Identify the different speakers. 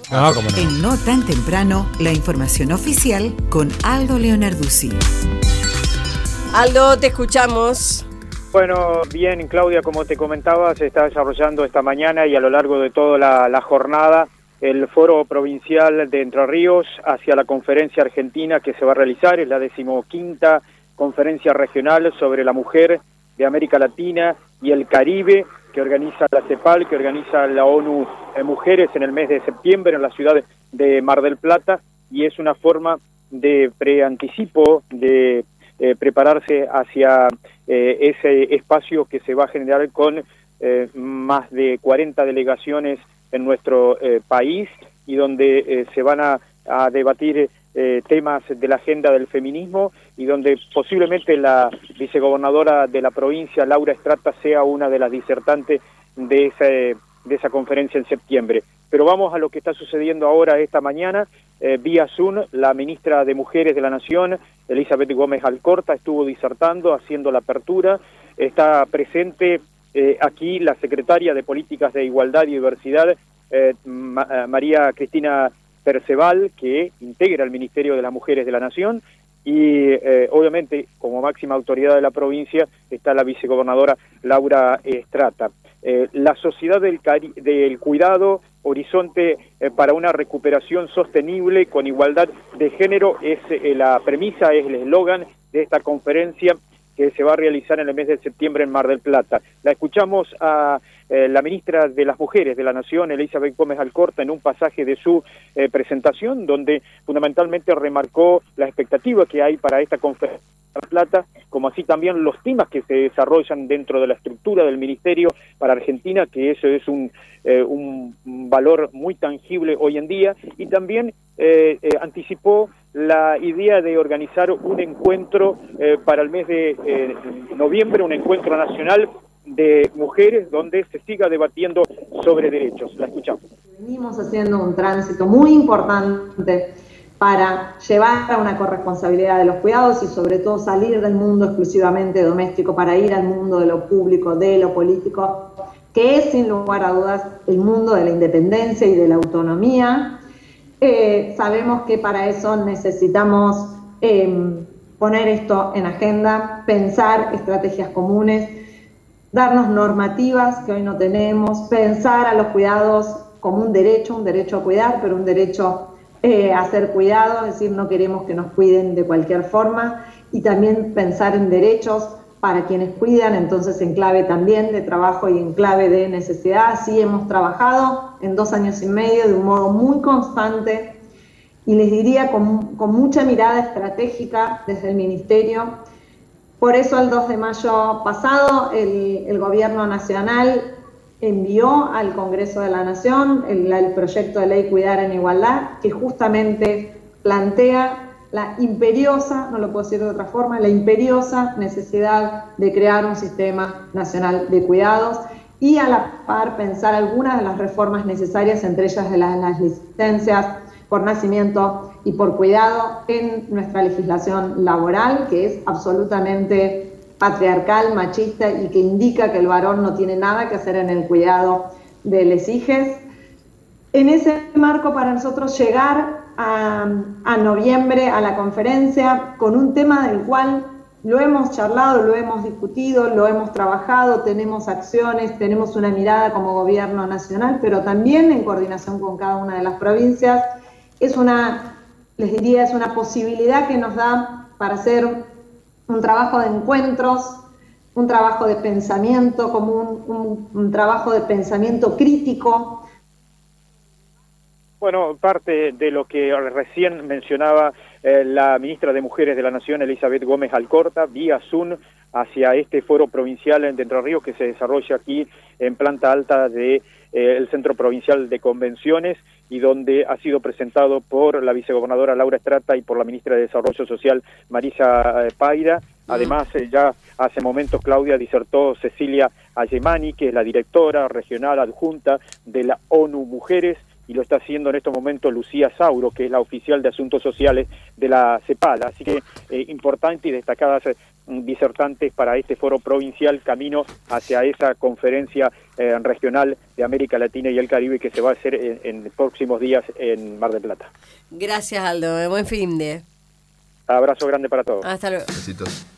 Speaker 1: No, cómo no.
Speaker 2: En No Tan Temprano, la información oficial con Aldo Leonarduzzi.
Speaker 3: Aldo, te escuchamos.
Speaker 4: Bueno, bien, Claudia, como te comentaba, se está desarrollando esta mañana y a lo largo de toda la jornada el Foro Provincial de Entre Ríos hacia la conferencia argentina que se va a realizar, es la 15ª Conferencia Regional sobre la Mujer de América Latina y el Caribe, que organiza la CEPAL, que organiza la ONU Mujeres en el mes de septiembre en la ciudad de Mar del Plata, y es una forma de preanticipo, de prepararse hacia ese espacio que se va a generar con más de 40 delegaciones en nuestro país, y donde se van a debatir temas de la agenda del feminismo, y donde posiblemente la vicegobernadora de la provincia, Laura Estrata, sea una de las disertantes de esa conferencia en septiembre. Pero vamos a lo que está sucediendo ahora esta mañana. Vía Zoom, la ministra de Mujeres de la Nación, Elizabeth Gómez Alcorta, estuvo disertando, haciendo la apertura. Está presente aquí la secretaria de Políticas de Igualdad y Diversidad, María Cristina Perceval, que integra el Ministerio de las Mujeres de la Nación, y obviamente como máxima autoridad de la provincia está la vicegobernadora Laura Estrata. La Sociedad del Cuidado, Horizonte para una recuperación sostenible con igualdad de género, es la premisa, es el eslogan de esta conferencia que se va a realizar en el mes de septiembre en Mar del Plata. La escuchamos a la ministra de las Mujeres de la Nación, Elizabeth Gómez Alcorta, en un pasaje de su presentación, donde fundamentalmente remarcó la expectativa que hay para esta conferencia de Mar del Plata, como así también los temas que se desarrollan dentro de la estructura del Ministerio para Argentina, que eso es un valor muy tangible hoy en día, y también anticipó la idea de organizar un encuentro para el mes de noviembre, un encuentro nacional de mujeres donde se siga debatiendo sobre derechos. La escuchamos.
Speaker 5: Venimos haciendo un tránsito muy importante para llevar a una corresponsabilidad de los cuidados y sobre todo salir del mundo exclusivamente doméstico para ir al mundo de lo público, de lo político, que es sin lugar a dudas el mundo de la independencia y de la autonomía. Sabemos que para eso necesitamos poner esto en agenda, pensar estrategias comunes, darnos normativas que hoy no tenemos, pensar a los cuidados como un derecho a cuidar, pero un derecho a ser cuidado, es decir, no queremos que nos cuiden de cualquier forma, y también pensar en derechos para quienes cuidan, entonces en clave también de trabajo y en clave de necesidad. Así hemos trabajado en 2 años y medio de un modo muy constante, y les diría con mucha mirada estratégica desde el Ministerio. Por eso el 2 de mayo pasado el Gobierno Nacional envió al Congreso de la Nación el proyecto de ley Cuidar en Igualdad, que justamente plantea la imperiosa, no lo puedo decir de otra forma, la imperiosa necesidad de crear un sistema nacional de cuidados y a la par pensar algunas de las reformas necesarias, entre ellas de las licencias por nacimiento y por cuidado en nuestra legislación laboral, que es absolutamente patriarcal, machista y que indica que el varón no tiene nada que hacer en el cuidado de los hijos. En ese marco, para nosotros llegar a noviembre a la conferencia con un tema del cual lo hemos charlado, lo hemos discutido, lo hemos trabajado, tenemos acciones, tenemos una mirada como gobierno nacional, pero también en coordinación con cada una de las provincias, es una posibilidad que nos da para hacer un trabajo de encuentros, un trabajo de pensamiento común, un trabajo de pensamiento crítico.
Speaker 4: Bueno, parte de lo que recién mencionaba la ministra de Mujeres de la Nación, Elizabeth Gómez Alcorta, vía Zoom hacia este foro provincial de Entre Ríos que se desarrolla aquí en planta alta de el Centro Provincial de Convenciones, y donde ha sido presentado por la vicegobernadora Laura Estrata y por la ministra de Desarrollo Social, Marisa Paira. Además, ya hace momentos, Claudia, disertó Cecilia Allemani, que es la directora regional adjunta de la ONU Mujeres, y lo está haciendo en estos momentos Lucía Sauro, que es la oficial de Asuntos Sociales de la CEPAL. Así que importante y destacadas disertantes para este foro provincial camino hacia esa conferencia regional de América Latina y el Caribe que se va a hacer en próximos días en Mar del Plata.
Speaker 1: Gracias, Aldo. Buen fin de.
Speaker 4: Abrazo grande para todos.
Speaker 1: Hasta luego.
Speaker 3: Besitos.